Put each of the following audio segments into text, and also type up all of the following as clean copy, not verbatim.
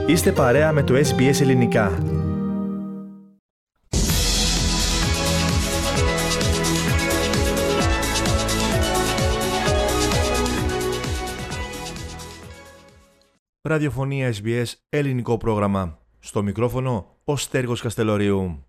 Είστε παρέα με το SBS Ελληνικά. Ραδιοφωνία SBS, ελληνικό πρόγραμμα. Στο μικρόφωνο, ο Στέργος Καστελωρίου.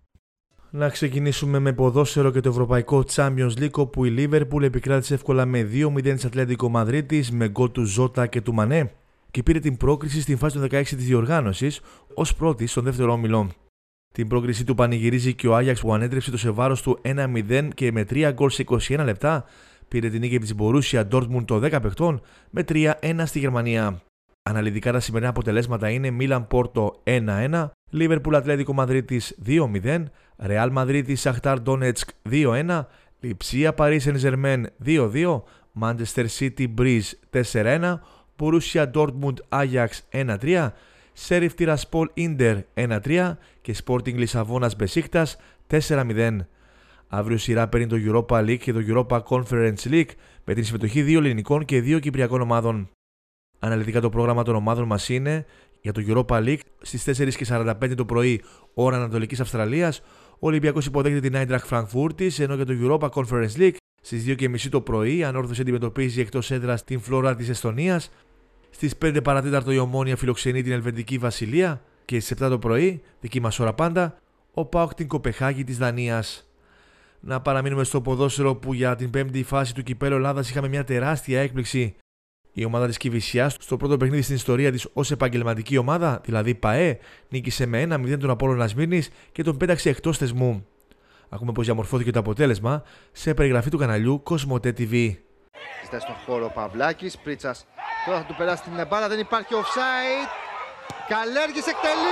Να ξεκινήσουμε με ποδόσφαιρο και το Ευρωπαϊκό Champions League, όπου η Liverpool επικράτησε εύκολα με 2-0 της Ατλέτικο Μαδρίτης με γκολ του Ζώτα και του Μανέ και πήρε την πρόκριση στην φάση των 16 της διοργάνωσης ως πρώτη στον δεύτερο όμιλο. Την πρόκριση του πανηγυρίζει και ο Άγιαξ που ανέτρεψε το σε βάρος του 1-0 και με 3 γκολ σε 21 λεπτά πήρε την νίκη της Μπορούσια Ντόρτμουντ των 10 παιχτών με 3-1 στη Γερμανία. Αναλυτικά τα σημερινά αποτελέσματα είναι Μίλαν Πόρτο 1-1, Λίβερπουλ Ατλέτικο Μαδρίτης 2-0, Ρεάλ Μαδρίτης Σαχτάρ Ντόνετσκ 2-1, Λιψία Παρί Σεν Ζερμέν 2-2, Μάντσεστερ Σίτι Μπριζ 4-1, Μπορούσια Ντόρτμουντ Άγιαξ 1-3, Σέριφ Τιρασπόλ Ίντερ 1-3 και Sporting Λισαβόνας Μπεσίκτας 4-0. Αύριο σειρά παίρνει το Europa League και το Europa Conference League με την συμμετοχή 2 ελληνικών και 2 κυπριακών ομάδων. Αναλυτικά το πρόγραμμα των ομάδων μας είναι για το Europa League στις 4:45 το πρωί ώρα Ανατολικής Αυστραλίας. Ο Ολυμπιακός υποδέχεται την Άιντραχτ Φραγκφούρτης, ενώ για το Europa Conference League στις 2:30 το πρωί Ανόρθωση αντιμετωπίζει εκτός έδρας την Φλόρα της Εστονίας. Στις 5 παρατέταρτο η Ομόνοια φιλοξενεί την Ελβετική Βασιλεία και στις 7 το πρωί, δική μας ώρα πάντα, ο ΠΑΟΚ την Κοπεχάγη της Δανίας. Να παραμείνουμε στο ποδόσφαιρο που για την 5η φάση του Κυπέλλου Ελλάδας είχαμε μια τεράστια έκπληξη. Η ομάδα της Κηφισιάς, στο πρώτο παιχνίδι στην ιστορία της ως επαγγελματική ομάδα, δηλαδή ΠΑΕ, νίκησε με 1-0 τον Απόλλωνα Σμύρνης και τον πέταξε εκτός θεσμού. Ακούμε πως διαμορφώθηκε το αποτέλεσμα σε περιγραφή του καναλιού Κοσμοτέ TV. Ζητάει στον χώρο ο Παυλάκης, Πρίτσας τώρα θα του περάσει την μπάλα, δεν υπάρχει offside. Καλέργης εκτελεί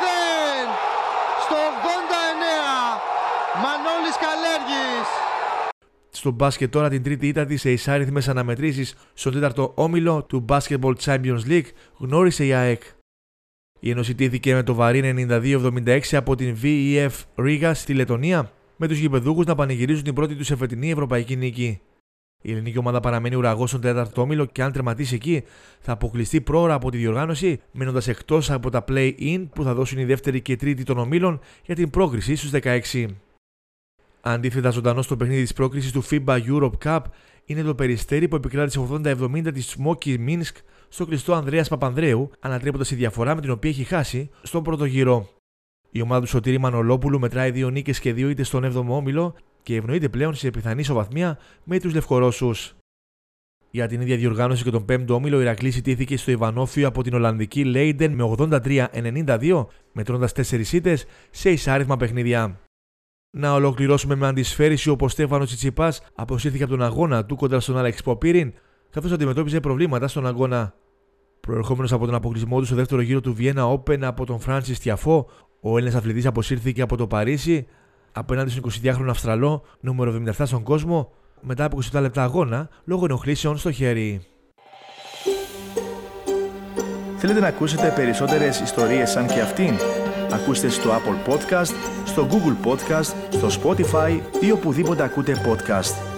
1-0 στο 89, Μανώλης Καλέργης. Στο μπάσκετ τώρα την τρίτη ήττα της σε εισάριθμες αναμετρήσεις στον τέταρτο όμιλο του Basketball Champions League γνώρισε η ΑΕΚ. Η Ένωση τήθηκε με το βαρύ 92-76 από την VEF Riga στη Λετωνία, με τους γηπεδούχους να πανηγυρίζουν την πρώτη τους εφετινή ευρωπαϊκή νίκη. Η ελληνική ομάδα παραμένει ουραγός στον τέταρτο όμιλο και αν τερματίσει εκεί θα αποκλειστεί πρόωρα από τη διοργάνωση, μένοντας εκτός από τα play-in που θα δώσουν η δεύτερη και τρίτη των ομίλων για την πρόκριση στους 16. Αντίθετα, ζωντανό στο παιχνίδι της πρόκρισης του FIBA Europe Cup είναι το Περιστέρι που επικράτησε 80-70 της Σμόκι Μίνσκ στο κλειστό Ανδρέας Παπανδρέου, ανατρέποντας τη διαφορά με την οποία έχει χάσει στον πρώτο γύρο. Η ομάδα του Σωτήρη Μανολόπουλου μετράει 2 νίκες και 2 ήττες στον 7ο όμιλο και ευνοείται πλέον σε πιθανή ισοβαθμία με τους Λευκορώσους. Για την ίδια διοργάνωση και τον 5ο όμιλο, ο Ηρακλής ιτήθηκε στο Ιβανόφιο από την Ολλανδική Λέιντεν με 83-92, μετρώντας 4 ήττες σε εισάριθμα παιχνίδια. Να ολοκληρώσουμε με αντισφαίριση όπου ο Στέφανος Τσιτσιπάς αποσύρθηκε από τον αγώνα του κοντά στον Άλεξ Ποπίριν, καθώς αντιμετώπιζε προβλήματα στον αγώνα. Προερχόμενος από τον αποκλεισμό του στο δεύτερο γύρο του Vienna Open από τον Φράνσις Τιαφό, ο Έλληνας αθλητής αποσύρθηκε από το Παρίσι απέναντι στον 22χρονο Αυστραλό, νούμερο 77 στον κόσμο, μετά από 27 λεπτά αγώνα λόγω ενοχλήσεων στο χέρι. Θέλετε να ακούσετε περισσότερες ιστορίες σαν και αυτήν? Ακούστε στο Apple Podcast, στο Google Podcast, στο Spotify ή οπουδήποτε ακούτε podcast.